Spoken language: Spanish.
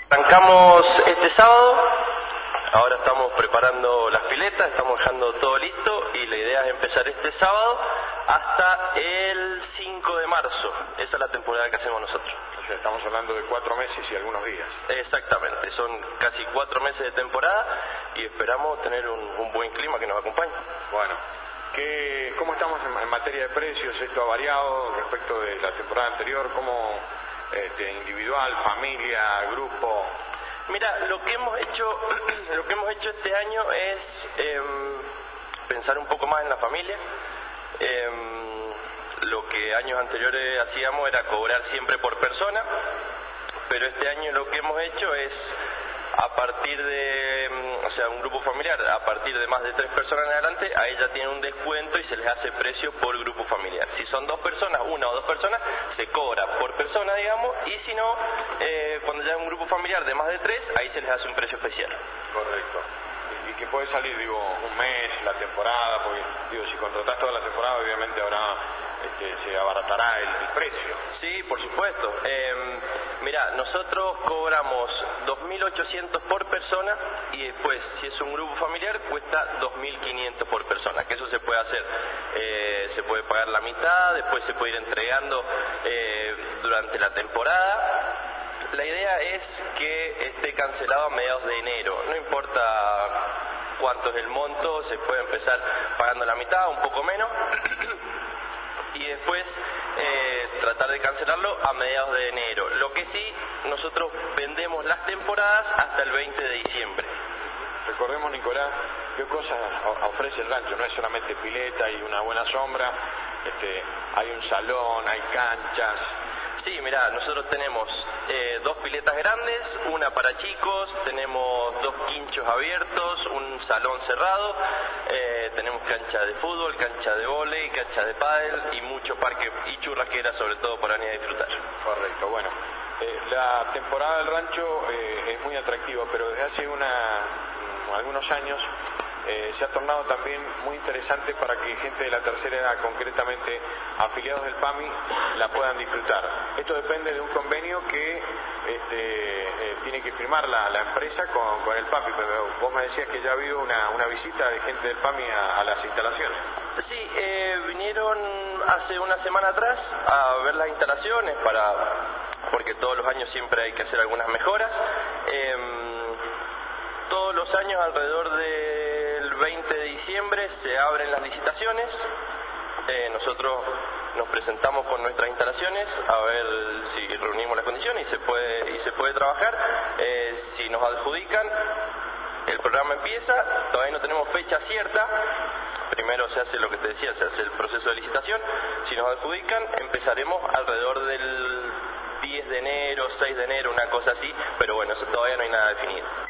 Arrancamos este sábado, ahora estamos preparando las piletas, estamos dejando todo listo y la idea es empezar este sábado hasta el 5 de marzo. Esa es la temporada que hacemos nosotros. O sea, estamos hablando de 4 meses y algunos días. Exactamente, son casi 4 meses de temporada y esperamos tener un buen clima que nos acompañe. Bueno, ¿cómo estamos en materia de precios? ¿Esto ha variado respecto de la temporada anterior? ¿Cómo individual, familia, grupo? Mira, lo que hemos hecho este año es pensar un poco más en la familia. Lo que años anteriores hacíamos era cobrar siempre por persona, pero este año lo que hemos hecho es a partir de, un grupo familiar, a partir de más de 3 personas en adelante, a ella tiene un descuento y se les hace precio por grupo familiar. Si son 2 personas, 1 o 2 personas, se cobra por persona, digamos, y si no, cuando ya es un grupo familiar de más de 3, ahí se les hace un precio especial. Correcto. Y que puede salir, un mes, la temporada, porque, si contratás toda la temporada, obviamente habrá, se abaratará el precio. Sí, por supuesto. Mira, nosotros cobramos 2.800 por persona y después, si es un grupo familiar, cuesta 2.500 por persona, que eso se puede hacer. Se puede pagar la mitad, después se puede ir entregando durante la temporada. La idea es que esté cancelado a mediados de enero, no importa cuánto es el monto, se puede empezar pagando la mitad, un poco menos, y después tratar de cancelarlo a mediados de enero. Lo que sí, nosotros vendemos las temporadas hasta el 20 de diciembre. Recordemos, Nicolás, qué cosas ofrece el rancho. No es solamente pileta y una buena sombra, hay un salón, hay canchas. Sí, mira, nosotros tenemos 2 piletas grandes, una para chicos, tenemos 2 quinchos abiertos, un salón cerrado, tenemos cancha de fútbol, cancha de vóley, cancha de pádel y mucho parque y churrasquera, sobre todo para venir a disfrutar. Correcto, bueno. La temporada del rancho es muy atractiva, pero desde hace algunos años se ha tornado también muy interesante para que gente de la tercera edad, concretamente afiliados del PAMI, la puedan disfrutar. Esto depende de un convenio que tiene que firmar la empresa con el PAMI, pero vos me decías que ya ha habido una visita de gente del PAMI a las instalaciones. Sí, vinieron hace una semana atrás a ver las instalaciones porque todos los años siempre hay que hacer algunas mejoras. Todos los años alrededor del 20 de diciembre se abren las licitaciones. Nosotros nos presentamos con nuestras instalaciones a ver si reunimos las condiciones y se puede trabajar. Si nos adjudican, el programa empieza. Todavía no tenemos fecha cierta. Primero se hace lo que te decía, se hace el proceso de licitación. Si nos adjudican, empezaremos alrededor del 10 de enero, 6 de enero, una cosa así, pero bueno, eso todavía no hay nada definido.